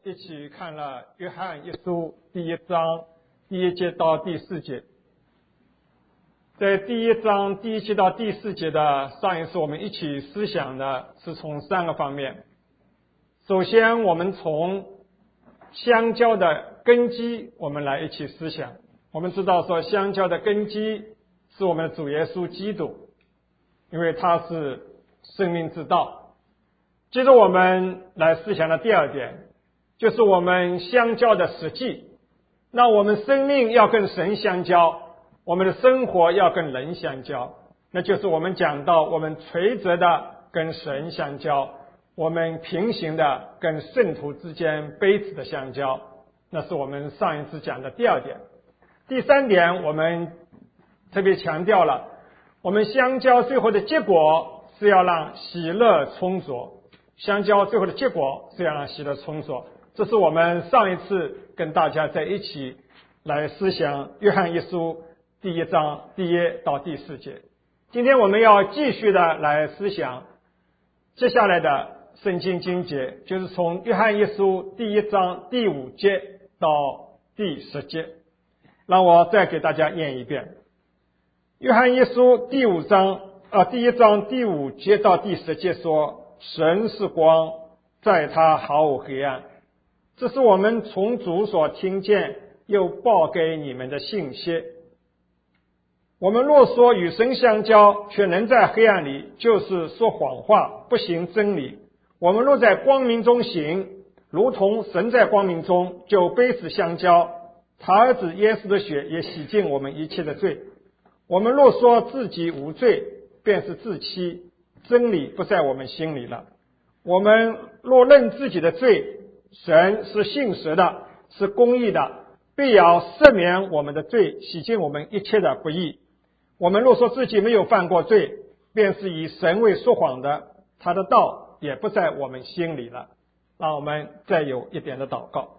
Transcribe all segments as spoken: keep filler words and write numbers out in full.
一起看了约翰一书第一章第一节到第四节。在第一章第一节到第四节的上一次我们一起思想的是从三个方面。首先我们从相交的根基我们来一起思想。我们知道说相交的根基是我们的主耶稣基督，因为他是生命之道。接着我们来思想的第二点，就是我们相交的实际。那我们生命要跟神相交，我们的生活要跟人相交，那就是我们讲到我们垂直的跟神相交，我们平行的跟圣徒之间彼此的相交，那是我们上一次讲的第二点。第三点我们特别强调了，我们相交最后的结果是要让喜乐充足，相交最后的结果是要让喜乐充足。这是我们上一次跟大家在一起来思想约翰一书第一章第一到第四节。今天我们要继续的来思想接下来的圣经经节，就是从约翰一书第一章第五节到第十节。让我再给大家念一遍。约翰一书第五章啊，第一章第五节到第十节说，神是光，在他毫无黑暗。这是我们从主所听见又报给你们的信息。我们若说与神相交，却能在黑暗里，就是说谎话，不行真理。我们若在光明中行，如同神在光明中，就彼此相交。他儿子耶稣的血也洗净我们一切的罪。我们若说自己无罪，便是自欺，真理不在我们心里了。我们若认自己的罪，神是信实的，是公义的，必要赦免我们的罪，洗净我们一切的不义。我们若说自己没有犯过罪，便是以神为说谎的，他的道也不在我们心里了。让我们再有一点的祷告。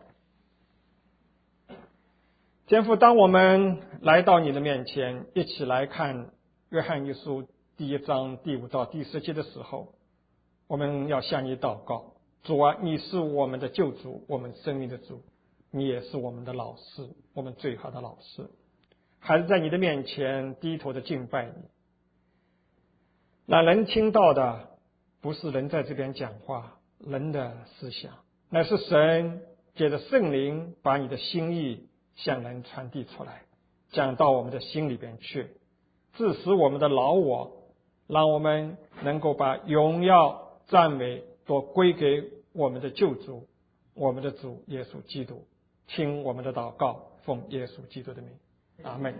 天父，当我们来到你的面前，一起来看约翰一书第一章第五到第十节的时候，我们要向你祷告。主啊，你是我们的救主，我们生命的主，你也是我们的老师，我们最好的老师。还是在你的面前低头的敬拜你。那人听到的不是人在这边讲话，人的思想，乃是神借着圣灵把你的心意向人传递出来，讲到我们的心里边去，致使我们的老我，让我们能够把荣耀赞美都归给我们的救主，我们的主耶稣基督。听我们的祷告，奉耶稣基督的名，阿们。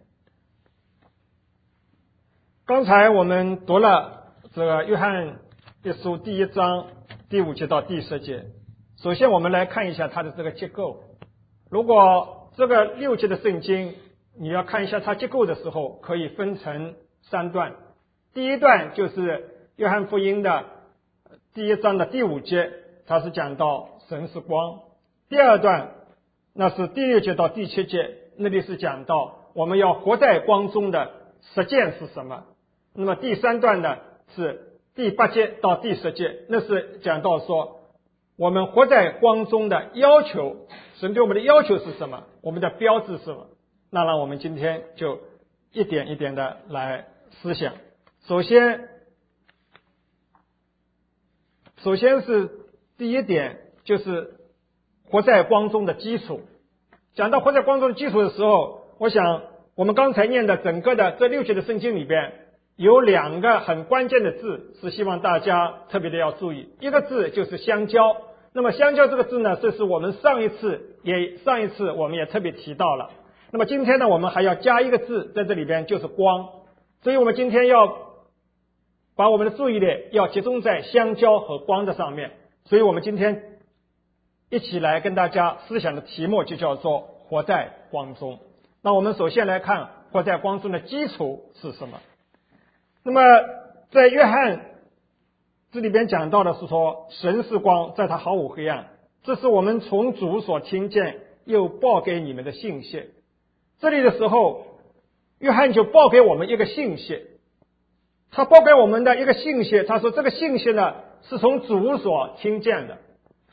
刚才我们读了这个约翰一书第一章第五节到第十节。首先我们来看一下它的这个结构。如果这个六节的圣经你要看一下它结构的时候，可以分成三段。第一段就是约翰福音的第一章的第五节，它是讲到神是光。第二段那是第六节到第七节，那里是讲到我们要活在光中的实践是什么。那么第三段呢是第八节到第十节，那是讲到说我们活在光中的要求，神对我们的要求是什么，我们的标志是什么。那让我们今天就一点一点的来思想。首先首先是第一点，就是活在光中的基础。讲到活在光中的基础的时候，我想我们刚才念的整个的这六节的圣经里边有两个很关键的字是希望大家特别的要注意。一个字就是相交。那么相交这个字呢，这是我们上一次也上一次我们也特别提到了。那么今天呢，我们还要加一个字在这里边，就是光。所以我们今天要把我们的注意力要集中在相交和光的上面。所以我们今天一起来跟大家思想的题目就叫做活在光中。那我们首先来看活在光中的基础是什么。那么在约翰这里边讲到的是说，神是光，在他毫无黑暗。这是我们从主所听见又报给你们的信息。这里的时候约翰就报给我们一个信息，他报给我们的一个信息，他说这个信息呢是从主所听见的。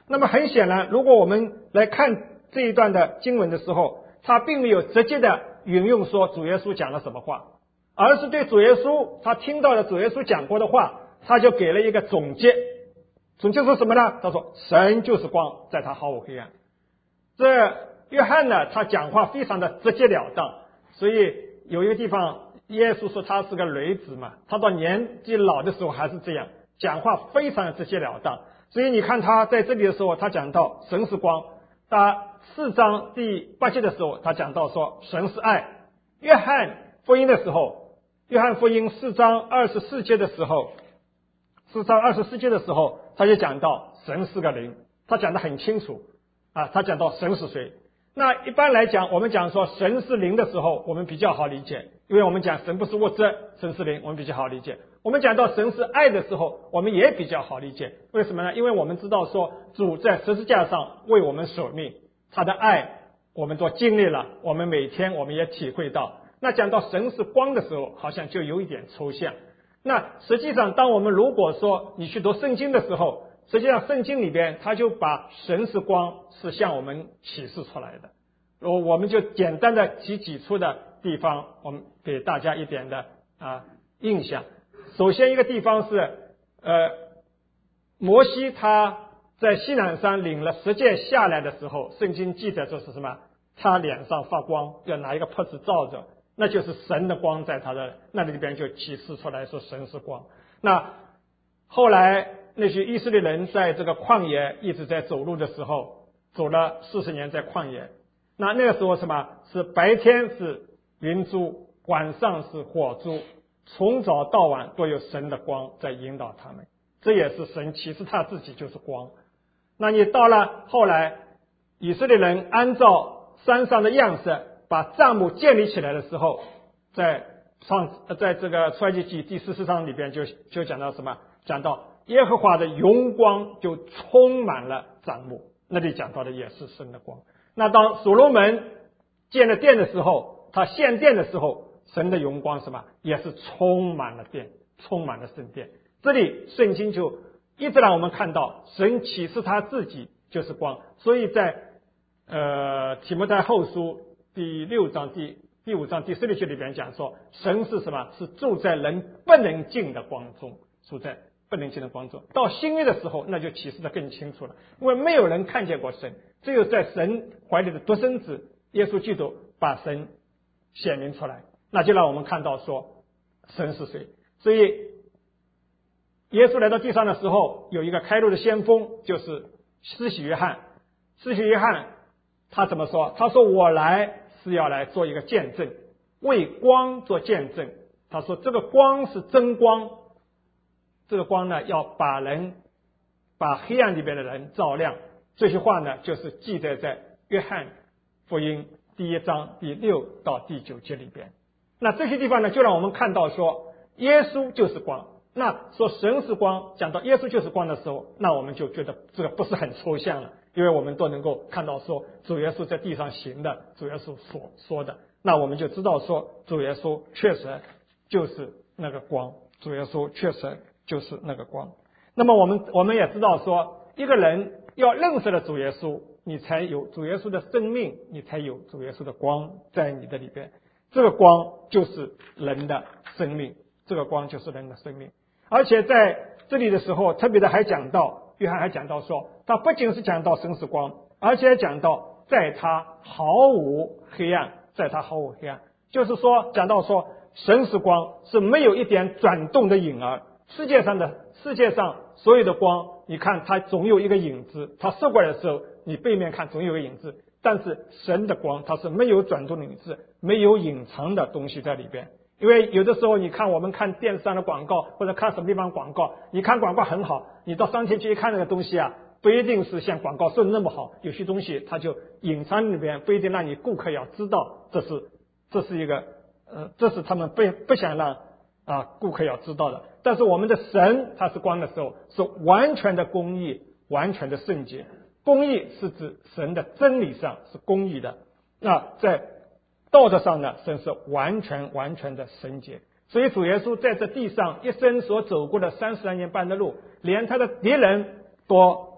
那么很显然，如果我们来看这一段的经文的时候，他并没有直接的引用说主耶稣讲了什么话，而是对主耶稣他听到了主耶稣讲过的话，他就给了一个总结。总结说什么呢？他说神就是光，在他毫无黑暗。这约翰呢，他讲话非常的直截了当，所以有一个地方耶稣说他是个雷子嘛，他到年纪老的时候还是这样讲话，非常的直截了当。所以你看他在这里的时候，他讲到神是光，他四章第八节的时候，他讲到说神是爱。约翰福音的时候，约翰福音四章二十四节的时候，四章二十四节的时候，他就讲到神是个灵，他讲得很清楚啊，他讲到神是谁。那一般来讲，我们讲说神是灵的时候，我们比较好理解，因为我们讲神不是物质，神是灵，我们比较好理解。我们讲到神是爱的时候，我们也比较好理解。为什么呢？因为我们知道说主在十字架上为我们舍命，他的爱我们都经历了，我们每天我们也体会到。那讲到神是光的时候，好像就有一点抽象。那实际上当我们如果说你去读圣经的时候，实际上圣经里边他就把神是光是向我们启示出来的。我们就简单的提几处的地方，我们给大家一点的啊印象。首先一个地方是呃摩西他在西南山领了十诫下来的时候，圣经记载说是什么？他脸上发光，要拿一个帕子照着，那就是神的光在他的那里边就启示出来说神是光。那后来那些以色列人在这个旷野一直在走路的时候，走了四十年在旷野，那那个时候什么？是白天是云柱，晚上是火柱，从早到晚都有神的光在引导他们，这也是神启示他自己就是光。那你到了后来以色列人按照山上的样式把帐幕建立起来的时候，在创在这个出埃及记第十四章里边就就讲到什么？讲到耶和华的荣光就充满了帐幕，那里讲到的也是神的光。那当所罗门建了殿的时候，他献殿的时候，神的荣光什么也是充满了殿，充满了圣殿。这里圣经就一直让我们看到神启示他自己就是光。所以在呃提摩太后书第六章第第五章第十六节里边讲说，神是什么？是住在人不能进的光中，住在不能进的光中。到新约的时候，那就启示得更清楚了，因为没有人看见过神，只有在神怀里的独生子耶稣基督把神显明出来，那就让我们看到说神是谁。所以耶稣来到地上的时候，有一个开路的先锋，就是施洗约翰。施洗约翰他怎么说？他说我来是要来做一个见证，为光做见证。他说这个光是真光，这个光呢要把人把黑暗里边的人照亮。这些话呢就是记载在约翰福音第一章第六到第九节里边。那这些地方呢就让我们看到说耶稣就是光。那说神是光，讲到耶稣就是光的时候，那我们就觉得这个不是很抽象了，因为我们都能够看到说主耶稣在地上行的，主耶稣所说的，那我们就知道说主耶稣确实就是那个光，主耶稣确实就是那个光。那么我们我们也知道说，一个人要认识了主耶稣，你才有主耶稣的生命，你才有主耶稣的光在你的里边。这个光就是人的生命，这个光就是人的生命。而且在这里的时候，特别的还讲到，约翰还讲到说，他不仅是讲到神是光，而且讲到在他毫无黑暗，在他毫无黑暗，就是说讲到说神是光，是没有一点转动的影儿。世界上的世界上所有的光，你看它总有一个影子，它射过来的时候，你背面看总有一个影子，但是神的光它是没有转动的影子，没有隐藏的东西在里边。因为有的时候你看我们看电视上的广告，或者看什么地方广告，你看广告很好，你到商店去一看那个东西啊，不一定是像广告说的那么好，有些东西它就隐藏里边，不一定让你顾客要知道，这是这是一个呃，这是他们不不想让啊顾客要知道的。但是我们的神他是光的时候，是完全的公义，完全的圣洁。公义是指神的真理上是公义的，那在道德上呢，神是完全完全的圣洁。所以主耶稣在这地上一生所走过的三十二年半的路，连他的敌人都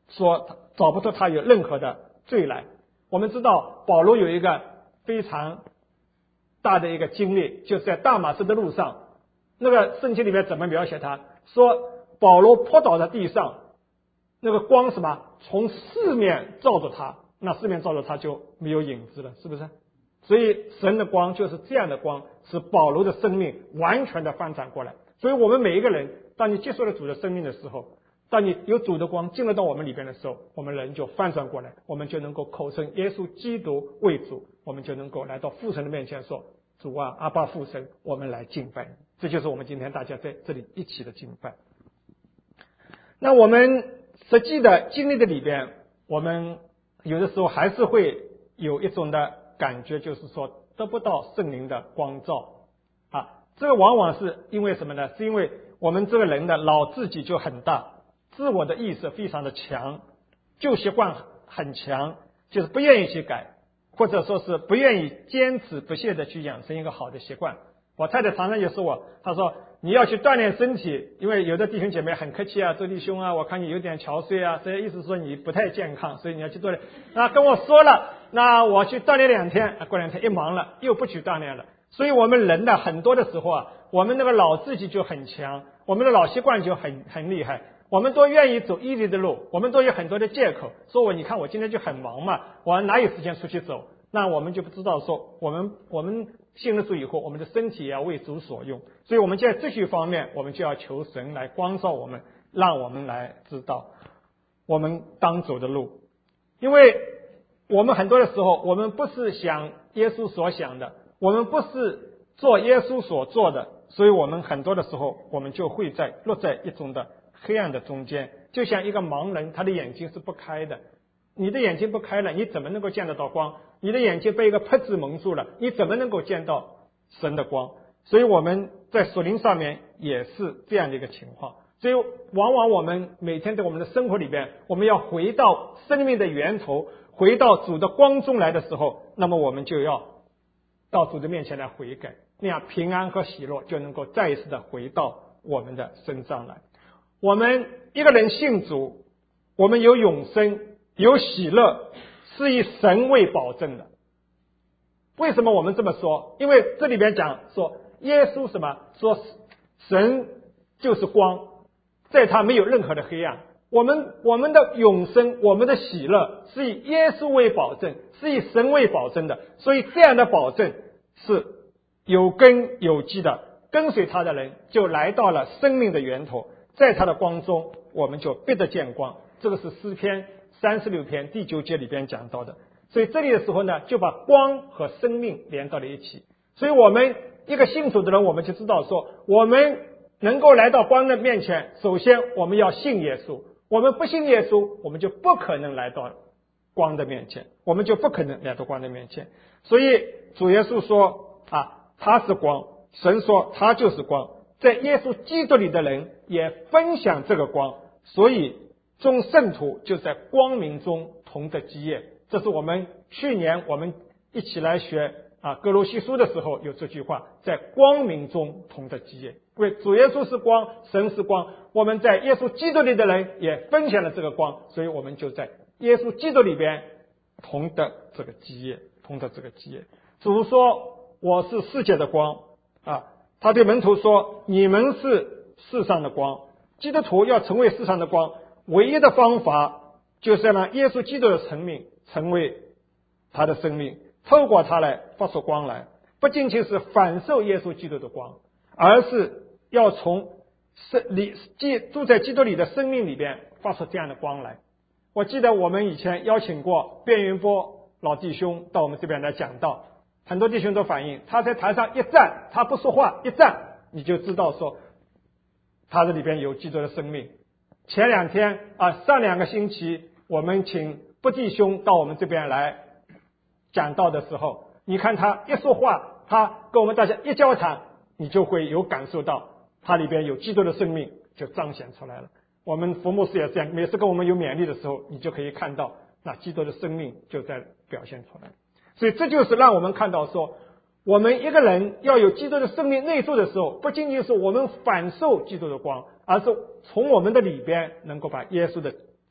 说找不出他有任何的罪来。我们知道保罗有一个非常大的一个经历，就是在大马士的路上，那个圣经里面怎么描写他？说保罗扑倒在地上，那个光什么从四面照着他，那四面照着他就没有影子了，是不是？所以神的光就是这样的光，使保罗的生命完全的翻转过来。所以我们每一个人，当你接受了主的生命的时候，当你有主的光进入到我们里边的时候，我们人就翻转过来，我们就能够口称耶稣基督为主，我们就能够来到父神的面前说，主啊，阿爸父神，我们来敬拜你。这就是我们今天大家在这里一起的敬拜。那我们实际的经历的里边，我们有的时候还是会有一种的感觉，就是说得不到圣灵的光照啊。这个往往是因为什么呢？是因为我们这个人的老自己就很大，自我的意识非常的强，旧习惯很强，就是不愿意去改，或者说是不愿意坚持不懈的去养成一个好的习惯。我太太常常就说我，她说你要去锻炼身体，因为有的弟兄姐妹很客气啊，周弟兄啊，我看你有点憔悴啊，这意思说你不太健康，所以你要去锻炼。那跟我说了，那我去锻炼两天，过两天一忙了又不去锻炼了。所以我们人的很多的时候啊，我们那个老自己就很强，我们的老习惯就很很厉害，我们都愿意走毅力的路，我们都有很多的借口，说我你看我今天就很忙嘛，我哪有时间出去走？那我们就不知道说，我们我们信了主以后，我们的身体也要为主所用，所以我们在这些方面，我们就要求神来光照我们，让我们来知道我们当走的路。因为我们很多的时候，我们不是想耶稣所想的，我们不是做耶稣所做的，所以我们很多的时候，我们就会在落在一种的黑暗的中间，就像一个盲人，他的眼睛是不开的。你的眼睛不开了，你怎么能够见得到光？你的眼睛被一个痦子蒙住了，你怎么能够见到神的光？所以我们在属灵上面也是这样的一个情况。所以往往我们每天在我们的生活里边，我们要回到生命的源头，回到主的光中来的时候，那么我们就要到主的面前来悔改，那样平安和喜乐就能够再一次的回到我们的身上来。我们一个人信主，我们有永生，有喜乐，是以神为保证的。为什么我们这么说？因为这里边讲说耶稣什么？说神就是光，在他没有任何的黑暗。我们我们的永生，我们的喜乐是以耶稣为保证，是以神为保证的。所以这样的保证是有根有基的，跟随他的人就来到了生命的源头，在他的光中我们就必得见光。这个是诗篇三十六篇第九节里边讲到的。所以这里的时候呢，就把光和生命连到了一起。所以我们一个信主的人，我们就知道说，我们能够来到光的面前，首先我们要信耶稣。我们不信耶稣，我们就不可能来到光的面前，我们就不可能来到光的面前。所以主耶稣说啊，他是光，神说他就是光，在耶稣基督里的人也分享这个光，所以众圣徒就在光明中同得基业。这是我们去年我们一起来学啊哥罗西书的时候有这句话，在光明中同得基业。因为主耶稣是光，神是光，我们在耶稣基督里的人也分享了这个光，所以我们就在耶稣基督里边同得这个基业，同得这个基业。主说我是世界的光啊，他对门徒说你们是世上的光。基督徒要成为世上的光，唯一的方法就是要让耶稣基督的生命成为他的生命，透过他来发出光来，不仅仅是反受耶稣基督的光，而是要从里住在基督里的生命里边发出这样的光来。我记得我们以前邀请过卞云波老弟兄到我们这边来讲道，很多弟兄都反映，他在台上一站，他不说话一站，你就知道说他这里边有基督的生命。前两天啊，上两个星期我们请布弟兄到我们这边来讲道的时候，你看他一说话，他跟我们大家一交谈，你就会有感受到他里边有基督的生命就彰显出来了。我们福牧师也这样，每次跟我们有勉励的时候，你就可以看到那基督的生命就在表现出来。所以这就是让我们看到说，我们一个人要有基督的生命内住的时候，不仅仅是我们反受基督的光，而是从我们的里边能够把耶稣的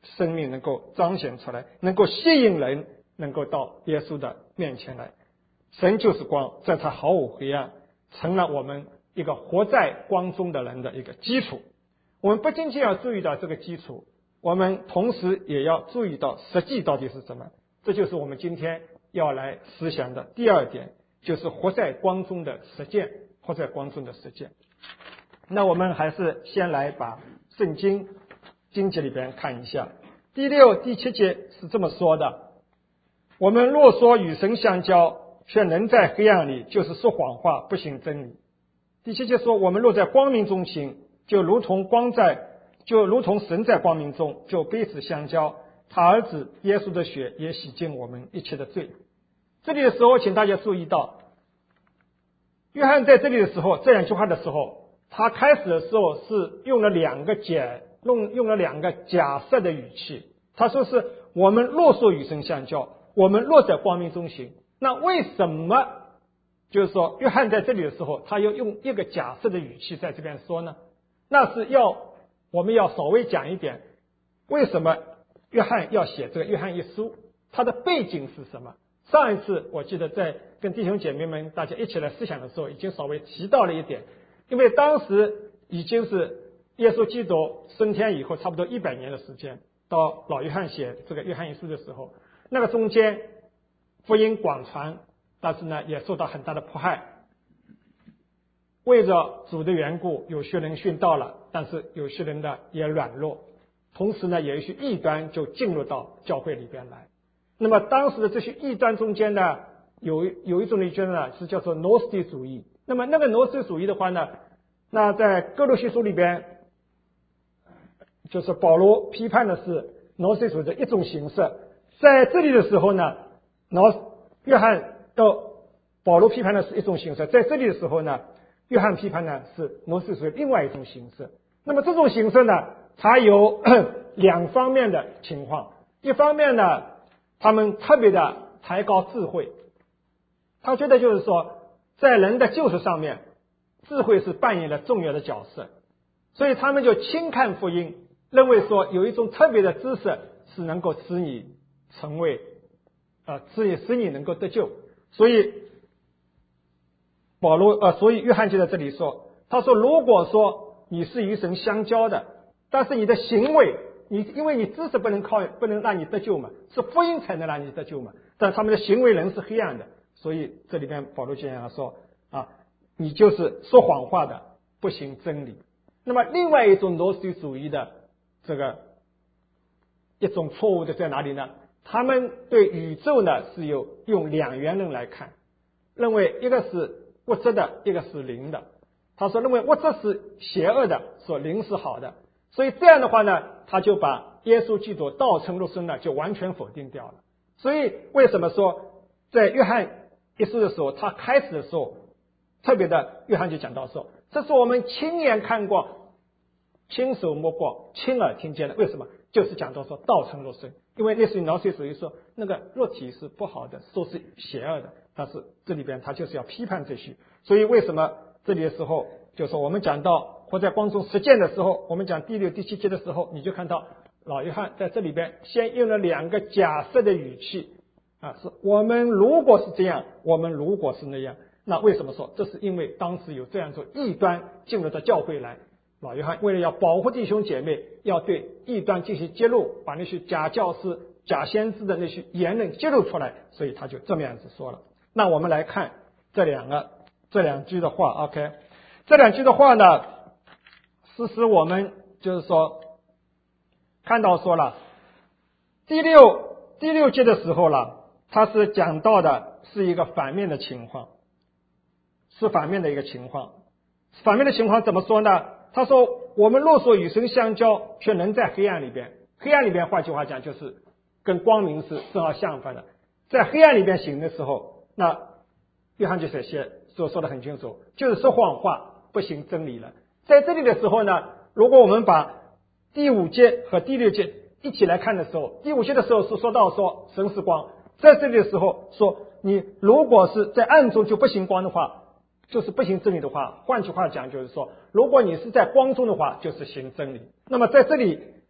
生命能够彰显出来，能够吸引人能够到耶稣的面前来。神就是光，在他毫无黑暗，成了我们一个活在光中的人的一个基础。我们不仅仅要注意到这个基础，我们同时也要注意到实际到底是什么。这就是我们今天要来思想的第二点，就是活在光中的实践，活在光中的实践。那我们还是先来把圣经经节里边看一下，第六、第七节是这么说的：我们若说与神相交，却能在黑暗里，就是说谎话，不行真理。第七节说，我们若在光明中行，就如同光在，就如同神在光明中，就彼此相交。他儿子耶稣的血也洗净我们一切的罪。这里的时候，请大家注意到，约翰在这里的时候，这两句话的时候，他开始的时候是用了两个假，用用了两个假设的语气。他说是我们若说与神相交，我们若在光明中行。那为什么就是说约翰在这里的时候，他要用一个假设的语气在这边说呢？那是要我们要稍微讲一点，为什么约翰要写这个约翰一书，它的背景是什么？上一次我记得在跟弟兄姐妹们大家一起来思想的时候，已经稍微提到了一点，因为当时已经是耶稣基督升天以后差不多一百年的时间，到老约翰写这个约翰一书的时候，那个中间福音广传，但是呢也受到很大的迫害。为着主的缘故，有些人殉道了，但是有些人呢也软弱，同时呢有一些异端就进入到教会里边来。那么当时的这些异端中间呢，有有一种异端呢是叫做诺斯底主义。那么那个诺斯底主义的话呢，那在哥罗西书里边，就是保罗批判的是诺斯底主义的一种形式。在这里的时候呢，诺约翰到保罗批判的是一种形式，在这里的时候呢，约翰批判呢是诺斯底主义另外一种形式。那么这种形式呢，它有两方面的情况。一方面呢，他们特别的抬高智慧，他觉得就是说在人的救赎上面，智慧是扮演了重要的角色，所以他们就轻看福音，认为说有一种特别的知识是能够使你成为呃使你使你能够得救。所以保罗呃所以约翰就在这里说，他说如果说你是与神相交的，但是你的行为，你因为你知识不能靠不能让你得救嘛，是福音才能让你得救嘛，但他们的行为人是黑暗的。所以这里边保罗就这样说啊，你就是说谎话的，不行真理。那么另外一种诺斯底主义的这个一种错误的在哪里呢？他们对宇宙呢是有用两元论来看，认为一个是物质的，一个是灵的。他说认为物质是邪恶的，说灵是好的。所以这样的话呢，他就把耶稣基督道成肉身呢就完全否定掉了。所以为什么说在约翰一书的时候，他开始的时候特别的，约翰就讲到说，这是我们亲眼看过，亲手摸过，亲耳听见的。为什么？就是讲到说道成肉身，因为那时候脑髓属于说那个肉体是不好的，说是邪恶的，但是这里边他就是要批判这些。所以为什么这里的时候就是说我们讲到活在光中实践的时候，我们讲第六第七节的时候，你就看到老约翰在这里边先用了两个假设的语气啊，是我们如果是这样，我们如果是那样。那为什么说？这是因为当时有这样做异端进入到教会来，老约翰为了要保护弟兄姐妹，要对异端进行揭露，把那些假教师、假先知的那些言论揭露出来，所以他就这么样子说了。那我们来看这两个这两句的话 OK， 这两句的话呢，是使我们就是说看到说了第六第六节的时候了，他是讲到的是一个反面的情况，是反面的一个情况。反面的情况怎么说呢？他说我们若说与神相交，却能在黑暗里边。黑暗里边换句话讲就是跟光明是正好相反的。在黑暗里边行的时候，那约翰就写写所说的很清楚，就是说谎话，不行真理了。在这里的时候呢，如果我们把第五节和第六节一起来看的时候，第五节的时候是说到说神是光，在这里的时候说你如果是在暗中就不行光的话，就是不行真理的话，换句话讲就是说，如果你是在光中的话，就是行真理。那么在这里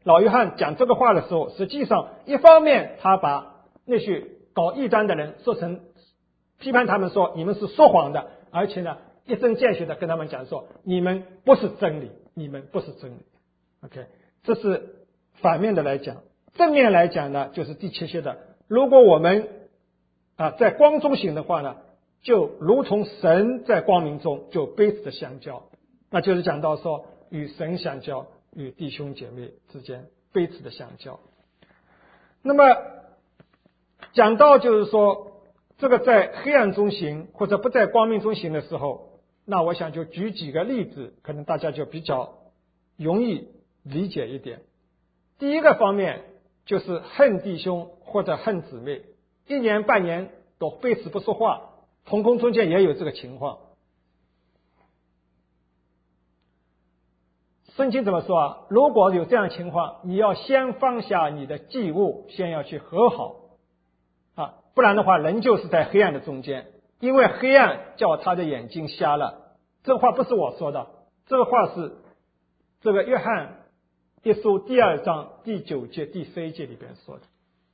老约翰讲这个话的时候，实际上一方面他把那些搞异端的人说成批判他们说你们是说谎的，而且呢一针见血的跟他们讲说你们不是真理，你们不是真理。 OK， 这是反面的来讲。正面来讲呢，就是第七节的，如果我们啊在光中行的话呢，就如同神在光明中，就彼此的相交，那就是讲到说与神相交，与弟兄姐妹之间彼此的相交。那么讲到就是说这个在黑暗中行或者不在光明中行的时候，那我想就举几个例子，可能大家就比较容易理解一点。第一个方面就是恨弟兄或者恨姊妹，一年半年都彼此不说话，同工中间也有这个情况。圣经怎么说啊？如果有这样的情况，你要先放下你的祭物，先要去和好啊，不然的话人就是在黑暗的中间，因为黑暗叫他的眼睛瞎了。这个话不是我说的，这个话是这个约翰一书第二章第九节第十一节里边说的。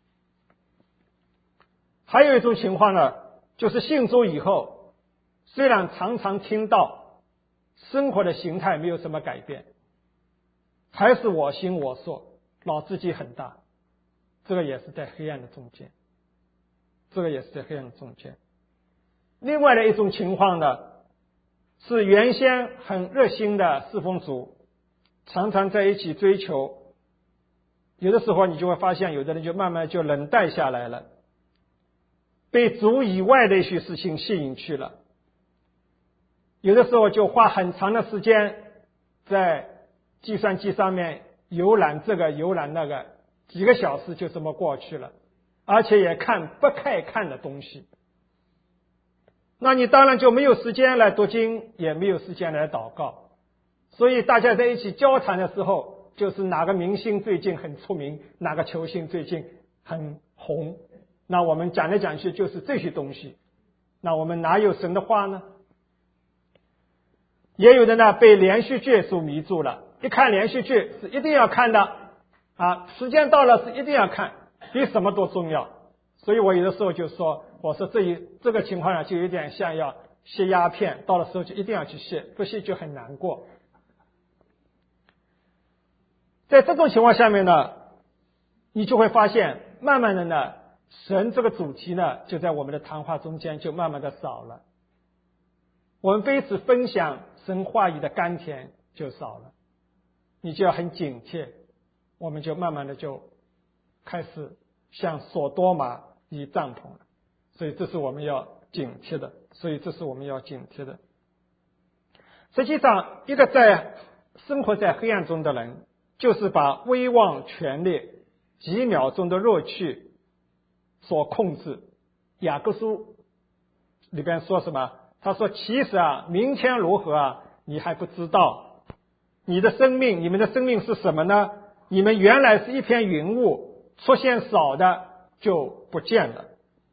还有一种情况呢，就是信主以后，虽然常常听到生活的形态没有什么改变，还是我行我素，老自己很大，这个也是在黑暗的中间，这个也是在黑暗的中间。另外的一种情况呢，是原先很热心的侍奉主，常常在一起追求，有的时候你就会发现有的人就慢慢就冷淡下来了，被主以外的一些事情吸引去了，有的时候就花很长的时间在计算机上面浏览这个浏览那个，几个小时就这么过去了，而且也看不该看的东西。那你当然就没有时间来读经，也没有时间来祷告。所以大家在一起交谈的时候，就是哪个明星最近很出名，哪个球星最近很红，那我们讲来讲去就是这些东西，那我们哪有神的话呢？也有的呢被连续剧所迷住了，一看连续剧是一定要看的啊，时间到了是一定要看，比什么都重要。所以我有的时候就说，我说这一这个情况呢，就有点像要吸鸦片，到了时候就一定要去吸，不吸就很难过。在这种情况下面呢，你就会发现慢慢的呢，神这个主题呢就在我们的谈话中间就慢慢的少了，我们彼此分享神话语的甘甜就少了，你就要很警惕，我们就慢慢的就开始像索多玛立帐篷了，所以这是我们要警惕的，所以这是我们要警惕的。实际上一个在生活在黑暗中的人，就是把威望权力几秒钟的乐趣所控制。雅各书里边说什么？他说其实啊，明天如何啊，你还不知道。你的生命，你们的生命是什么呢？你们原来是一片云雾，出现少的就不见了。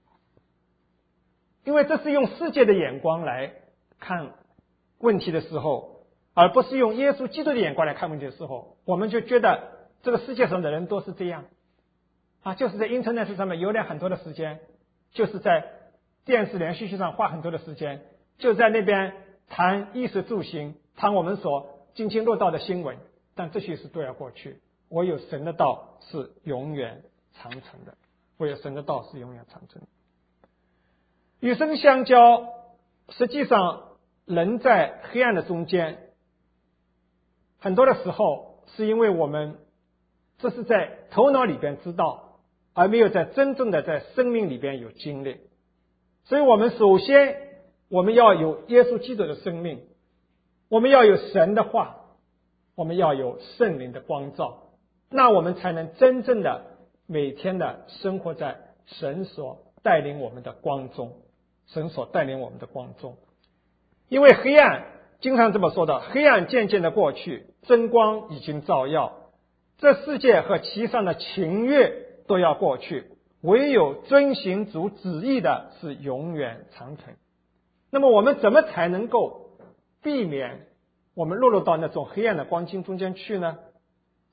因为这是用世界的眼光来看问题的时候，而不是用耶稣基督的眼光来看问题的时候，我们就觉得这个世界上的人都是这样啊，就是在 internet 上面游览很多的时间，就是在电视连续剧上花很多的时间，就在那边谈衣食住行，谈我们所津津乐道的新闻，但这些事都要过去。唯有神的道是永远长存的，唯有神的道是永远长存的。与神相交，实际上人在黑暗的中间，很多的时候是因为我们这是在头脑里边知道，而没有在真正的在生命里边有经历。所以我们首先我们要有耶稣基督的生命，我们要有神的话，我们要有圣灵的光照，那我们才能真正的每天的生活在神所带领我们的光中，神所带领我们的光中。因为黑暗经常这么说的，黑暗渐渐的过去，真光已经照耀，这世界和其上的情欲都要过去，唯有遵行主旨意的是永远长存。那么我们怎么才能够避免我们落入到那种黑暗的光景中间去呢？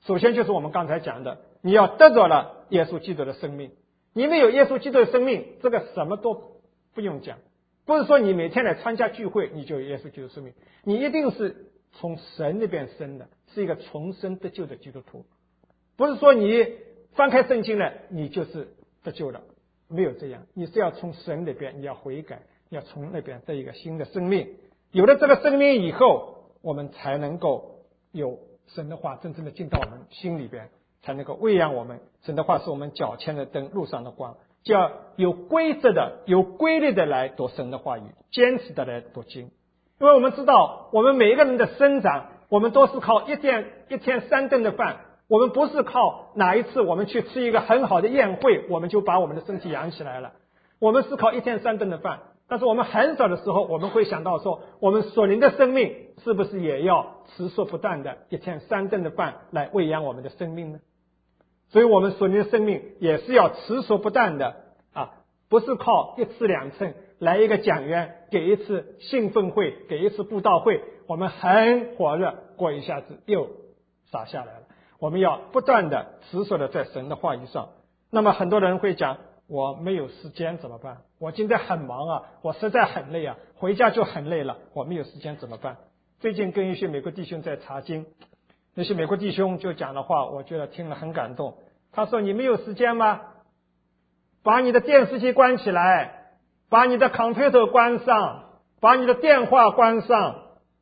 首先就是我们刚才讲的，你要得着了耶稣基督的生命。你没有耶稣基督的生命，这个什么都不用讲。不是说你每天来参加聚会你就有耶稣基督的生命，你一定是从神那边生的，是一个重生得救的基督徒。不是说你翻开圣经了你就是得救了，没有这样，你是要从神那边，你要悔改，要从那边得一个新的生命。有了这个生命以后，我们才能够有神的话真正的进到我们心里边，才能够喂养我们。神的话是我们脚前的灯，路上的光，就要有规则的有规律的来读神的话语，坚持的来读经。因为我们知道我们每一个人的生长，我们都是靠一天一天三顿的饭，我们不是靠哪一次我们去吃一个很好的宴会我们就把我们的身体养起来了，我们是靠一天三顿的饭。但是我们很少的时候我们会想到说，我们属灵的生命是不是也要持续不断的一天三顿的饭来喂养我们的生命呢？所以我们属灵的生命也是要持续不断的啊，不是靠一次两次来一个讲员给一次兴奋会给一次布道会，我们很火热过一下子又洒下来了。我们要不断的持续的在神的话语上。那么很多人会讲，我没有时间怎么办？我今天很忙啊，我实在很累啊，回家就很累了，我没有时间怎么办？最近跟一些美国弟兄在查经，那些美国弟兄就讲的话，我觉得听了很感动。他说，你没有时间吗？把你的电视机关起来，把你的 computer 关上，把你的电话关上，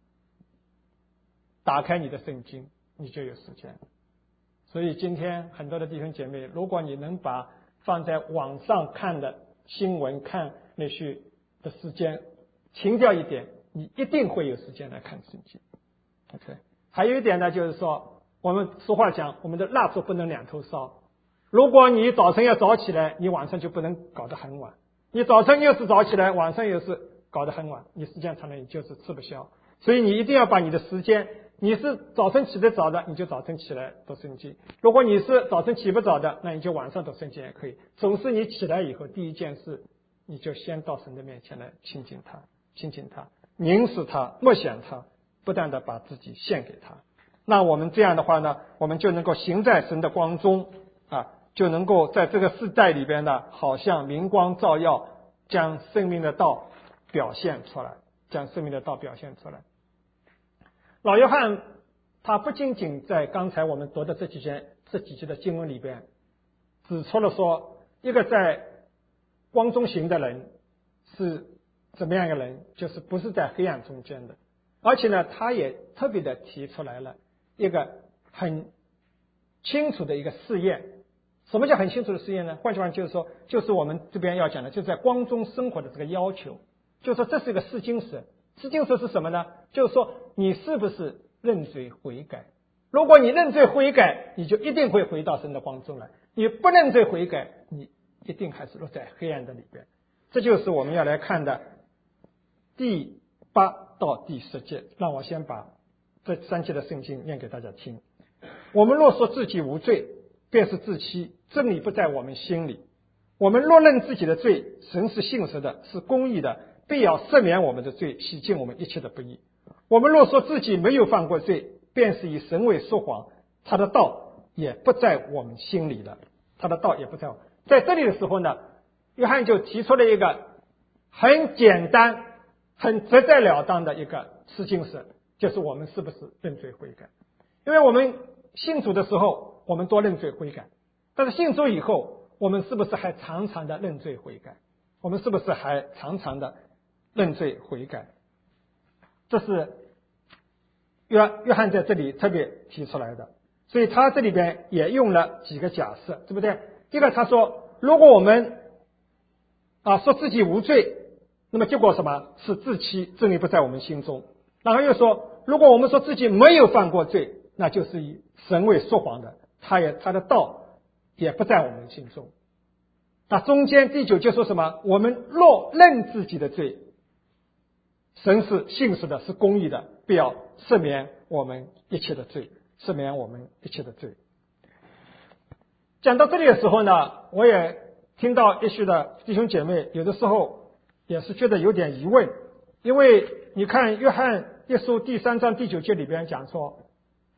打开你的圣经，你就有时间。所以今天很多的弟兄姐妹，如果你能把放在网上看的新闻看那些的时间停掉一点，你一定会有时间来看圣经。 OK， 还有一点呢，就是说我们俗话讲，我们的蜡烛不能两头烧。如果你早晨要早起来，你晚上就不能搞得很晚，你早晨又是早起来，晚上又是搞得很晚，你时间长了你就是吃不消。所以你一定要把你的时间，你是早晨起得早的，你就早晨起来读圣经；如果你是早晨起不早的，那你就晚上读圣经也可以。总是你起来以后第一件事，你就先到神的面前来亲近他，亲近他，凝视他，默想他，不断的把自己献给他。那我们这样的话呢，我们就能够行在神的光中啊，就能够在这个世代里边呢，好像明光照耀，将生命的道表现出来，将生命的道表现出来。老约翰他不仅仅在刚才我们读的这几节这几节的经文里边指出了说，一个在光中行的人是怎么样一个人，就是不是在黑暗中间的。而且呢，他也特别的提出来了一个很清楚的一个试验。什么叫很清楚的试验呢？换句话就是说，就是我们这边要讲的，就是在光中生活的这个要求。就是说这是一个试金石。试金石是什么呢？就是说你是不是认罪悔改。如果你认罪悔改，你就一定会回到神的光中来。你不认罪悔改，你一定还是落在黑暗的里边。这就是我们要来看的第八到第十节。让我先把这三节的圣经念给大家听。我们若说自己无罪，便是自欺，真理不在我们心里。我们若认自己的罪，神是信实的，是公义的，必要赦免我们的罪，洗净我们一切的不义。我们若说自己没有犯过罪，便是以神为说谎，他的道也不在我们心里了。他的道也不在我们。在这里的时候呢，约翰就提出了一个很简单很直截了当的一个试金石，就是我们是不是认罪悔改。因为我们信主的时候我们多认罪悔改，但是信主以后我们是不是还常常的认罪悔改？我们是不是还常常的认罪悔改？这是约约翰在这里特别提出来的。所以他这里边也用了几个假设，对不对？第一个他说，如果我们啊说自己无罪，那么结果什么？是自欺，真理不在我们心中。然后又说，如果我们说自己没有犯过罪，那就是以神为说谎的，他也他的道也不在我们心中。那中间第九就说什么？我们若认自己的罪，神是信实的，是公义的，必要赦免我们一切的罪，赦免我们一切的罪。讲到这里的时候呢，我也听到一些的弟兄姐妹有的时候也是觉得有点疑问，因为你看约翰一书第三章第九节里边讲说，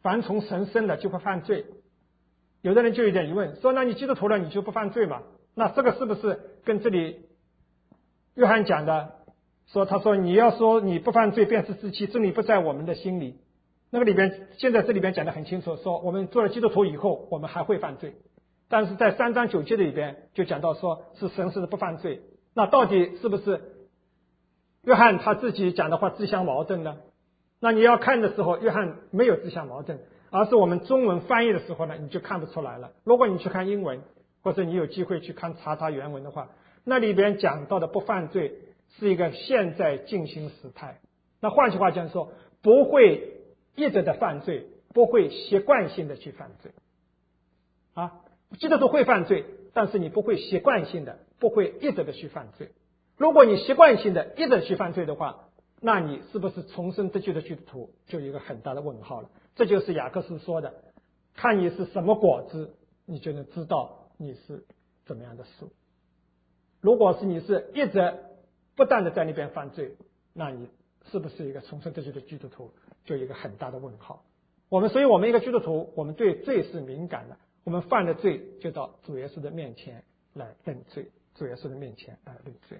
凡从神生的就会犯罪。有的人就有点疑问，说那你基督徒了你就不犯罪嘛？那这个是不是跟这里约翰讲的说，他说你要说你不犯罪便是自欺，真理不在我们的心里。那个里边现在这里边讲得很清楚，说我们做了基督徒以后我们还会犯罪，但是在三章九节的里边就讲到说是神是不犯罪。那到底是不是约翰他自己讲的话自相矛盾呢？那你要看的时候约翰没有自相矛盾，而是我们中文翻译的时候呢你就看不出来了。如果你去看英文，或者你有机会去看查他原文的话，那里边讲到的不犯罪是一个现在进行时态。那换句话讲说，不会一直的犯罪，不会习惯性的去犯罪啊。基督徒会犯罪，但是你不会习惯性的，不会一直的去犯罪。如果你习惯性的一直去犯罪的话，那你是不是重生得救的基督徒就有一个很大的问号了。这就是雅各书说的，看你是什么果子，你就能知道你是怎么样的树。如果是你是一直不断的在那边犯罪，那你是不是一个重生得救的基督徒，就有一个很大的问号。我们所以我们一个基督徒，我们对罪是敏感的，我们犯了罪就到主耶稣的面前来认罪，主耶稣的面前来认罪。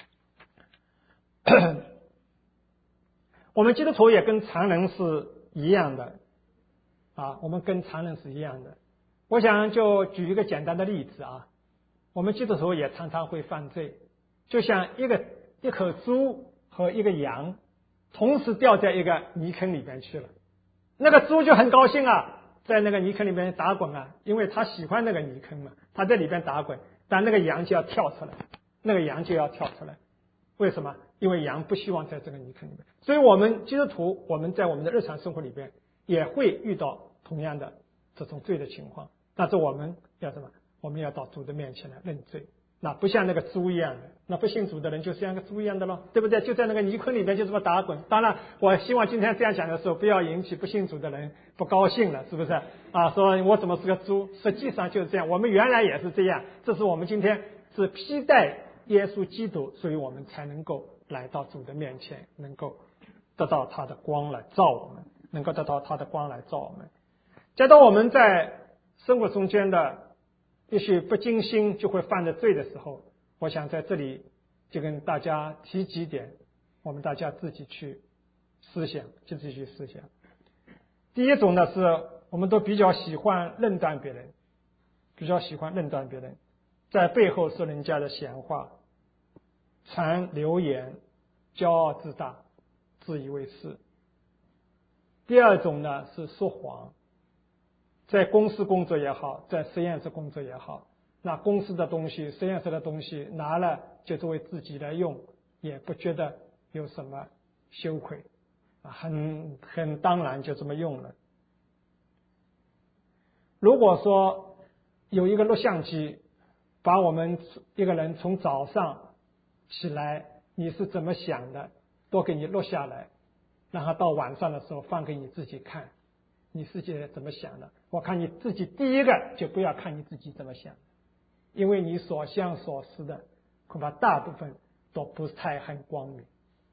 我们基督徒也跟常人是一样的啊，我们跟常人是一样的。我想就举一个简单的例子啊，我们基督徒也常常会犯罪，就像一个一口猪和一个羊同时掉在一个泥坑里边去了，那个猪就很高兴啊，在那个泥坑里面打滚啊，因为他喜欢那个泥坑嘛，他在里边打滚，但那个羊就要跳出来，那个羊就要跳出来。为什么？因为羊不希望在这个泥坑里面。所以我们基督徒，我们在我们的日常生活里边也会遇到同样的这种罪的情况，但是我们要什么？我们要到主的面前来认罪。那不像那个猪一样的，那不信主的人就像个猪一样的咯，对不对？就在那个泥坑里面就这么打滚。当然我希望今天这样讲的时候不要引起不信主的人不高兴了，是不是啊？说我怎么是个猪？实际上就是这样，我们原来也是这样，这是我们今天是披戴耶稣基督，所以我们才能够来到主的面前，能够得到他的光来照我们，能够得到他的光来照我们。假如我们在生活中间的也许不经心就会犯的罪的时候，我想在这里就跟大家提几点，我们大家自己去思想，就自己去思想。第一种呢，是我们都比较喜欢论断别人，比较喜欢论断别人，在背后说人家的闲话，传流言，骄傲自大，自以为是。第二种呢，是说谎，在公司工作也好，在实验室工作也好，那公司的东西实验室的东西拿了就作为自己来用，也不觉得有什么羞愧，很很当然就这么用了。如果说有一个录像机把我们一个人从早上起来你是怎么想的都给你录下来，然后到晚上的时候放给你自己看，你自己怎么想的？我看你自己第一个就不要看你自己怎么想，因为你所想所思的恐怕大部分都不太很光明。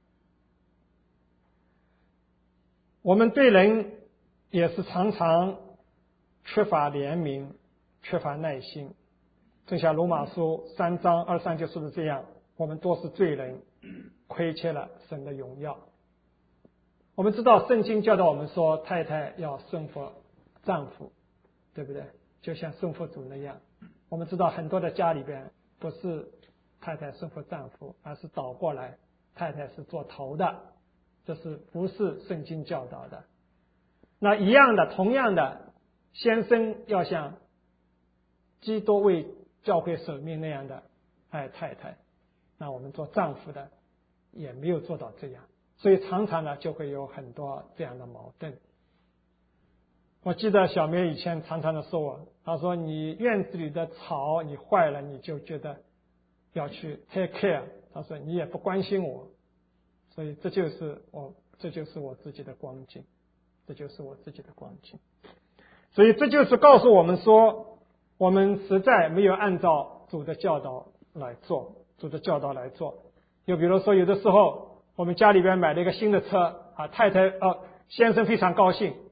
我们对人也是常常缺乏怜悯，缺乏耐心。正像罗马书三章二三节说的这样，我们都是罪人，亏缺了神的荣耀。我们知道圣经教导我们说太太要顺服丈夫，对不对？就像顺服主那样。我们知道很多的家里边不是太太顺服丈夫，而是倒过来，太太是做头的，这是不是圣经教导的？那一样的，同样的，先生要像基督为教会舍命那样的爱太太，那我们做丈夫的也没有做到这样，所以常常呢就会有很多这样的矛盾。我记得小梅以前常常的说我，她说你院子里的草你坏了你就觉得要去 take care， 她说你也不关心我，所以这就是我这就是我自己的光景，这就是我自己的光景。所以这就是告诉我们说，我们实在没有按照主的教导来做，主的教导来做。就比如说有的时候我们家里边买了一个新的车啊，太太呃先生非常高兴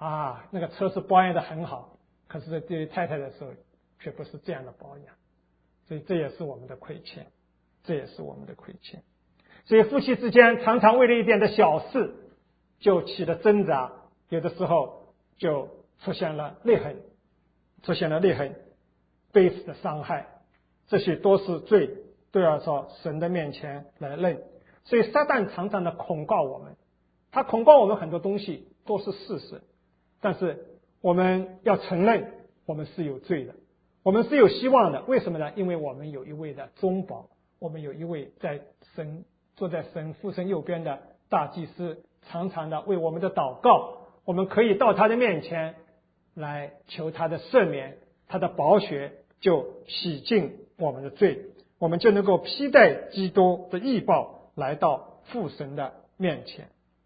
啊，那个车是保养的很好，可是对于太太的时候却不是这样的保养，所以这也是我们的亏欠，这也是我们的亏欠。所以夫妻之间常常为了一点的小事就起了挣扎，有的时候就出现了裂痕，出现了裂痕，彼此的伤害，这些都是罪，都要到神的面前来认。所以撒旦常常的控告我们，他控告我们很多东西都是事实，但是我们要承认我们是有罪的，我们是有希望的。为什么呢？因为我们有一位的中保，我们有一位在神坐在神父神右边的大祭司，常常的为我们的祷告，我们可以到他的面前来求他的赦免，他的宝血就洗净我们的罪，我们就能够披戴基督的义报来到父神的面前。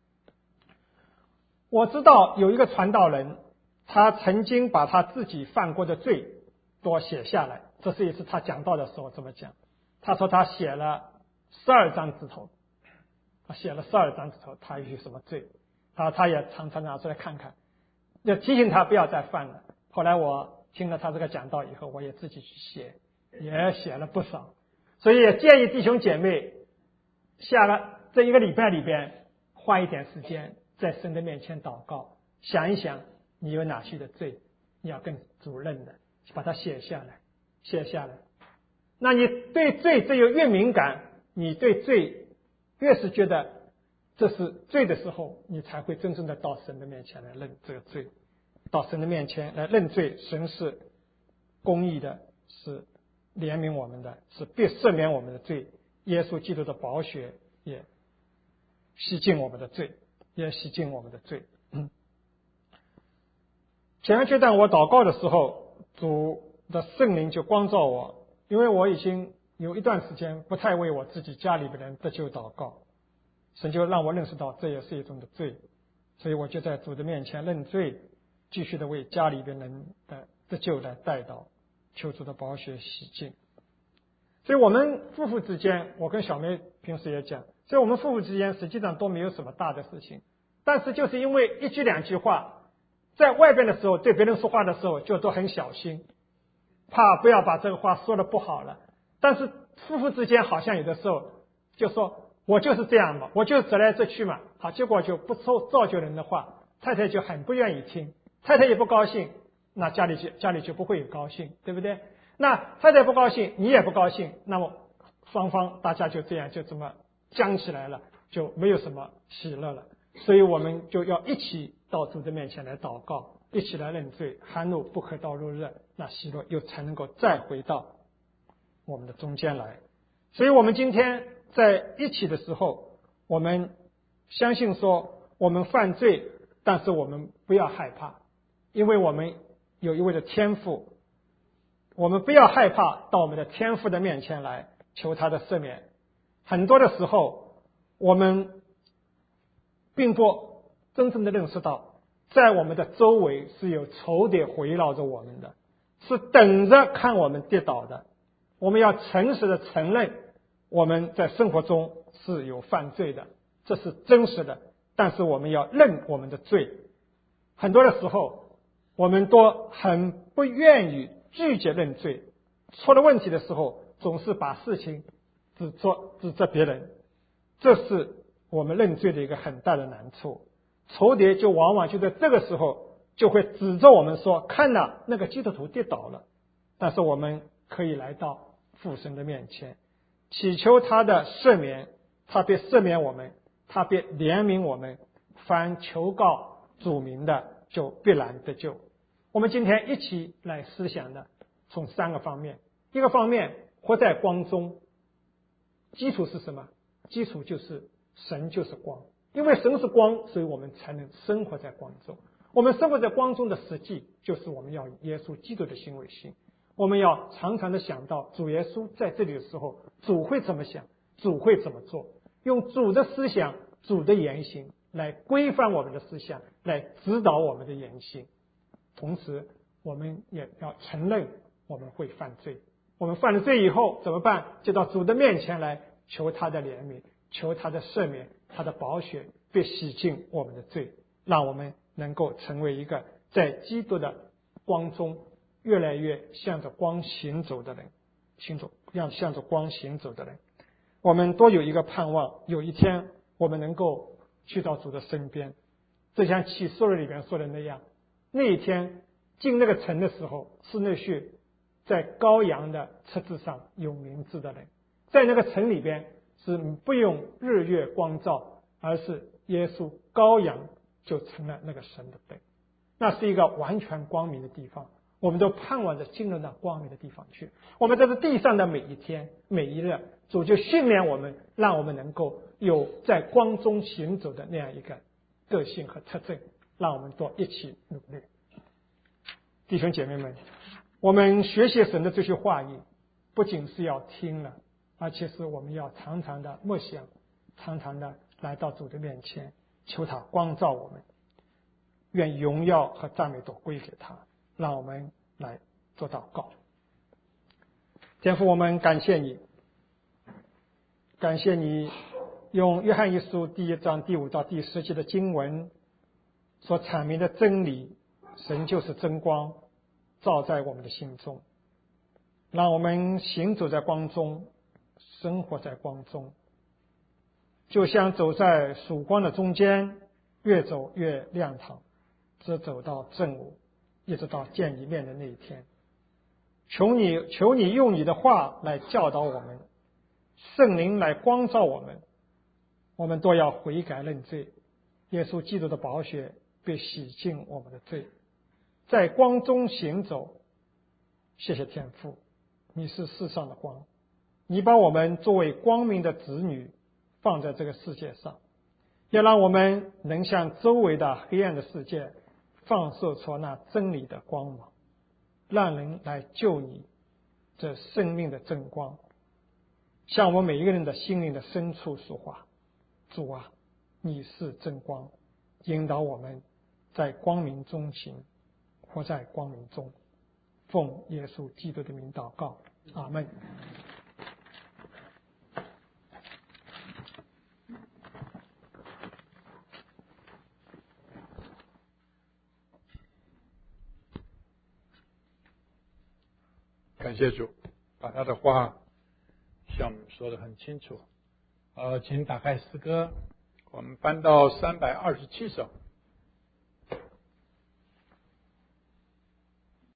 我知道有一个传道人，他曾经把他自己犯过的罪都写下来，这是一次他讲道的时候这么讲。他说他写了十二张纸头，他写了十二张纸头，他有什么罪，他他也常常拿出来看看，要提醒他不要再犯了。后来我听了他这个讲道以后，我也自己去写，也写了不少。所以也建议弟兄姐妹下个这一个礼拜里边花一点时间在神的面前祷告，想一想你有哪些的罪你要跟主认的，把它写下来，写下来。那你对罪只有越敏感，你对罪越是觉得这是罪的时候，你才会真正的到神的面前来认这个罪，到神的面前来认罪。神是公义的，是怜悯我们的，是必赦免我们的罪。耶稣基督的宝血也洗净我们的罪，也洗净我们的罪。嗯，前一阶段我祷告的时候，主的圣灵就光照我，因为我已经有一段时间不太为我自己家里的人得救祷告，神就让我认识到这也是一种的罪，所以我就在主的面前认罪，继续的为家里边人的得救来代祷，求主的宝血洗净。所以我们夫妇之间，我跟小梅平时也讲，所以我们夫妇之间实际上都没有什么大的事情，但是就是因为一句两句话，在外边的时候对别人说话的时候就都很小心，怕不要把这个话说的不好了。但是夫妇之间好像有的时候就说我就是这样嘛，我就折来折去嘛，好，结果就不说造就人的话，太太就很不愿意听，太太也不高兴，那家里就家里就不会有高兴，对不对？那太太不高兴，你也不高兴，那么双方大家就这样就这么僵起来了，就没有什么喜乐了。所以我们就要一起到主的面前来祷告，一起来认罪，寒露不可到入热，那喜乐又才能够再回到我们的中间来。所以我们今天在一起的时候，我们相信说我们犯罪，但是我们不要害怕，因为我们有一位的天父，我们不要害怕到我们的天父的面前来求他的赦免。很多的时候我们并不真正的认识到，在我们的周围是有仇敌围绕着我们的，是等着看我们跌倒的。我们要诚实的承认我们在生活中是有犯罪的，这是真实的，但是我们要认我们的罪。很多的时候我们都很不愿意拒绝认罪，出了问题的时候总是把事情指责指责别人，这是我们认罪的一个很大的难处。仇敌就往往就在这个时候就会指责我们说，看了那个基督徒跌倒了，但是我们可以来到父神的面前，祈求他的赦免，他必赦免我们，他必怜悯我们，凡求告主名的就必然得救。我们今天一起来思想的从三个方面。一个方面，活在光中，基础是什么？基础就是神就是光，因为神是光，所以我们才能生活在光中。我们生活在光中的实际就是我们要以耶稣基督的心为心，我们要常常的想到主耶稣在这里的时候，主会怎么想，主会怎么做，用主的思想主的言行来规范我们的思想，来指导我们的言行。同时我们也要承认我们会犯罪，我们犯了罪以后怎么办？就到主的面前来求他的怜悯，求他的赦免，他的宝血必洗净我们的罪，让我们能够成为一个在基督的光中越来越向着光行走的人，行走让向着光行走的人。我们都有一个盼望，有一天我们能够去到主的身边，就像启示录里边说的那样，那一天进那个城的时候，是那些在羔羊的车子上有名字的人，在那个城里边是不用日月光照，而是耶稣羔羊就成了那个神的灯，那是一个完全光明的地方。我们都盼望着进入那光明的地方去。我们在这地上的每一天每一日，主就训练我们，让我们能够有在光中行走的那样一个个性和特征，让我们都一起努力。弟兄姐妹们，我们学习神的这些话语，不仅是要听了，而且是我们要常常的默想，常常的来到主的面前，求他光照我们。愿荣耀和赞美都归给他。让我们来做祷告。天父，我们感谢你，感谢你用约翰一书第一章第五到第十节的经文所阐明的真理，神就是真光，照在我们的心中，让我们行走在光中，生活在光中，就像走在曙光的中间，越走越亮堂，直走到正午，一直到见一面的那一天。求你求你用你的话来教导我们，圣灵来光照我们，我们都要悔改认罪，耶稣基督的宝血被洗净我们的罪，在光中行走。谢谢天父，你是世上的光，你把我们作为光明的子女放在这个世界上，要让我们能向周围的黑暗的世界放射出那真理的光芒，让人来救你这生命的真光，向我们每一个人的心灵的深处说话。主啊，你是真光，引导我们在光明中行，活在光明中。奉耶稣基督的名祷告，阿们。 感谢主，把他的话向我们说得很清楚。呃，请打开诗歌，我们翻到三百二十七首。